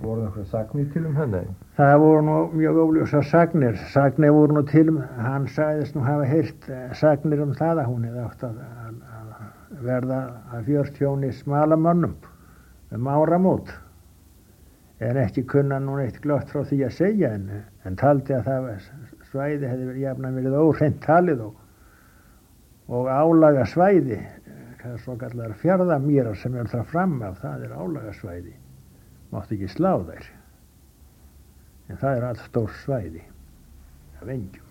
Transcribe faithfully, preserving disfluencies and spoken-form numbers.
Voru einhverja sagnir til um henni? Það voru nú mjög óljósar sagnir. Sagnir voru nú til um, hann sagðist nú hafa heyrt sagnir um það að hún hefði átt að, að, að verða að fjörtjóni smalamönnum um áramót. En ekki kunna nú eitt glöggt frá því að segja en, en taldi að það svæði hefði jafnan verið óhreint talið og, og álaga svæði, svo kallar fjarðamýrar sem er það fram af, það er álaga svæði. Mátti ekki slá þær. En það er allt stór svæði af engjum.